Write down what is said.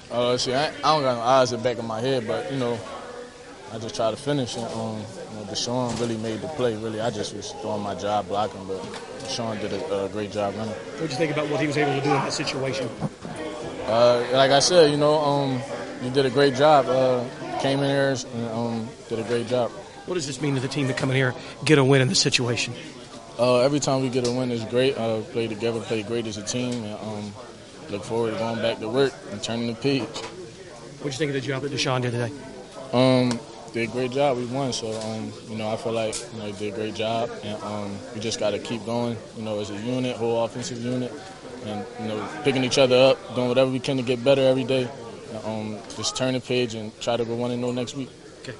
See, I don't got no eyes in the back of my head, but, I just try to finish. And, Deshaun really made the play. Really, I just was doing my job blocking, but Deshaun did a great job running. What did you think about what he was able to do in that situation? Like I said, he did a great job. Came in here and did a great job. What does this mean to the team to come in here, get a win in this situation? Every time we get a win is great. Play together, play great as a team, and look forward to going back to work and turning the page. What did you think of the job that Deshaun did today? Did a great job. We won, so I feel like he did a great job, and we just got to keep going. As a unit, whole offensive unit, and picking each other up, doing whatever we can to get better every day. Just turn the page and try to go 1-0 next week.